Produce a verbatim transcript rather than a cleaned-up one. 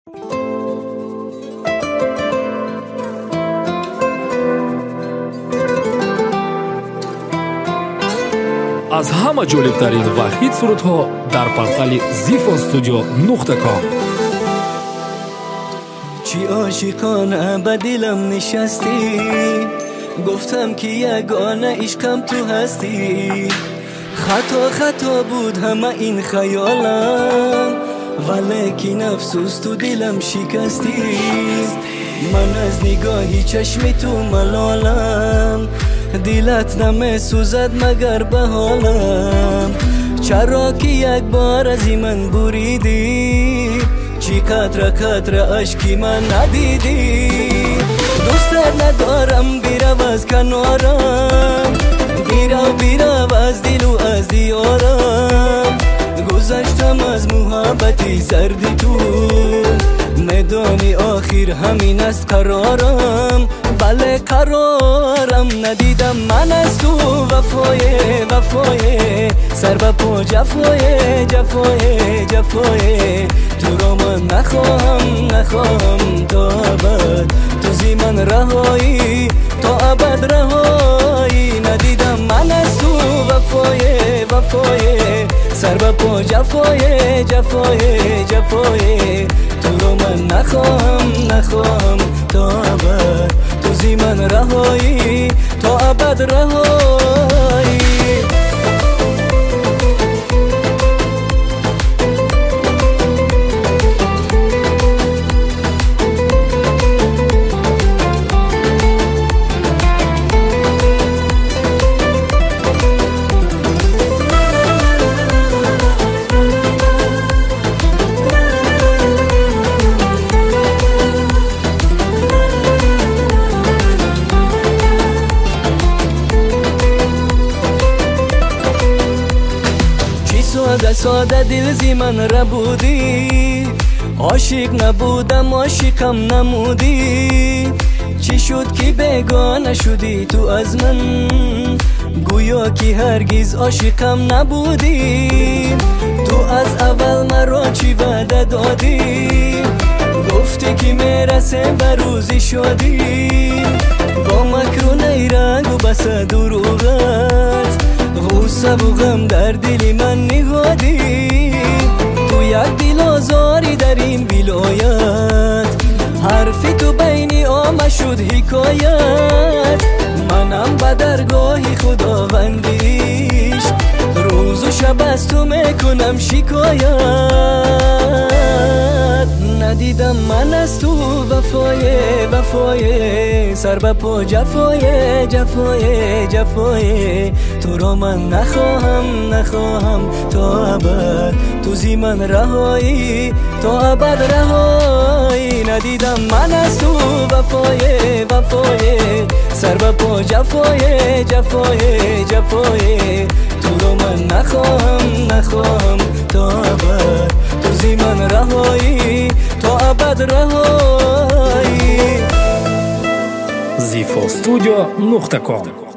аз ҳама ҷолибтарин ва хит сурудҳо дар портали зифо студио нуқта ком. چی عاشقانه به دلم نشستی، گفتم که یگانه عشقم تو هستی. خطا خطا بود همه این خیالم، ولیکن افسوس تو دلم شکستی. من از نگاهی چشم تو ملالم، دلت نمی سوزد مگر به حالم. چرا که یک بار از من بریدی، چی قطره قطره عشقی من ندیدی. دوست ندارم بیرو از کنارم، بیرو بیرو از دل و از دیارم. گذشتم از محبتی سردی تو، ندانی آخر همین است قرارم. بله قرارم، ندیدم من از تو وفای وفای، سر به پا جفای جفای جفای. تو را من نخواهم نخواهم تا ابد، تو زی من رهایی تا ابد رهایی. ندیدم من از تو وفای وفای، سر به پا جفای جفای جفای. تو را من نخواهم نخواهم تا ابد، تو زی من رهایی تا ابد رهایی. ساده ساده دل زی من ربودی، عاشق نبودم عاشقم نمودی. چی شد که بیگانه شدی تو از من، گویا که هرگز عاشقم نبودی. تو از اول مرا چی وعده دادی، گفتی که میرسه به روزی شدی. با مکر و نیرنگ و بس دروغت، غصه و غم در دل من نهادی. تو یک دل آزاری در این ولایت، حرفی تو بین آمه شد حکایت. منم به درگاه خداوندیش، روز و شب از تو میکنم شکایت. ندیدم من از تو وفای وفای، سر به پا جفای جفای جفای. تو را من نخواهم نخواهم تا ابد، تو زی من رهایی تا ابد رهایی. ندیدم من از تو وفای وفای، سر به پا جفای جفای جفای. تو را من نخواهم نخواهم تا ابد، تو زی من رهایی تا ابد رهایی. зифо студио нуқта ком.